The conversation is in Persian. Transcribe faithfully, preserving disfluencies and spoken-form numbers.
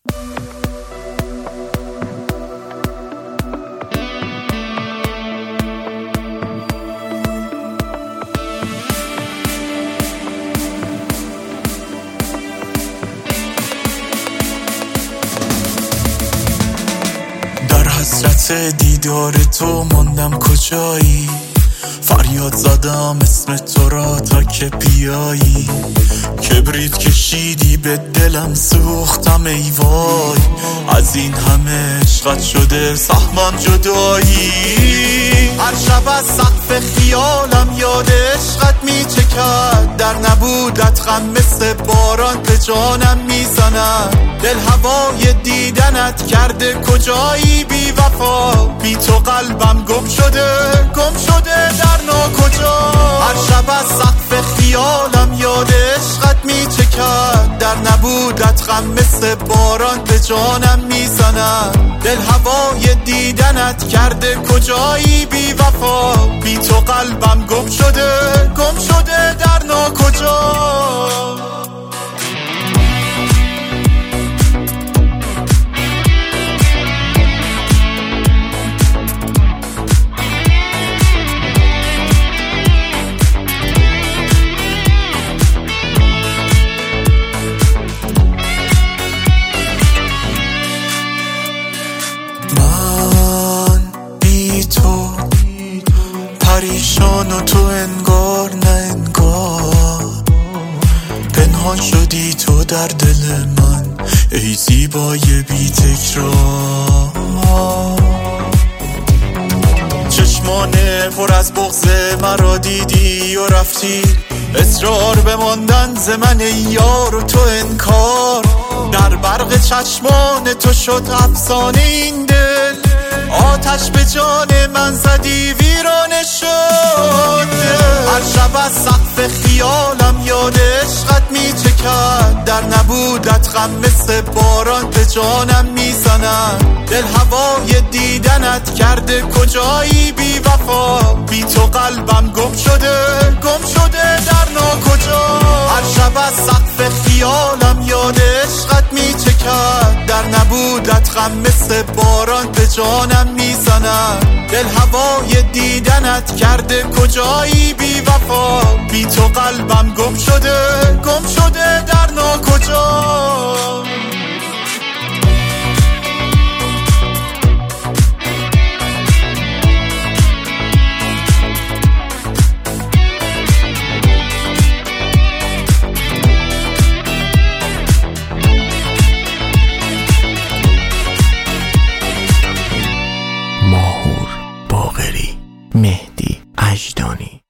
حسرت دیدار تو ماندم کجایی، فریاد زدم اسم تو را تا که بیایی. کبریت کشیدی به دلم سوختم ای وای، از این همه عشقت شده سهمم جدایی. هر شب از سقف خیالم یاد عشقت میچکد، در نبودت غم مثل باران به جانم میزند. دل هوای دیدنت کرده کجایی بی وفا، بی تو قلبم گم شده گم شده در ناکجا. هر شب از سقف خیالم یاد عشقت میچکد، در نبودت غم مثل باران به جانم میزند. دل هوای دیدنت کرده کجایی بی وفا، بی تو قلبم گم شده گم شده در ناکجا. پریشان و تو انگار نه انگار، پنهان شدی تو در دل من ای زیبای بی تکرار. چشمانه پر از بغض مرا دیدی و رفتی، اصرار به ماندن ز من ای یار و تو انکار. در برق چشمان تو شد افسانه این دل، آتش به جان من زدی ویرانه شد. هر شب از سقف خیالم یاد عشقت میچکد، در نبودت غم مثل باران به جانم میزند. دل هوای دیدنت کرده کجایی بی وفا، بی تو قلبم گم شده گم شده در ناکجا. هر شب از سقف خیالم یاد عشقت میچکد، در نبودت غم مثل باران به جانم میزند. دل هوای دیدنت کرده کجایی بی وفا، بی تو قلبم گم شده گم شده در ناکجا. ماهور باقری، مهدی اجدانی.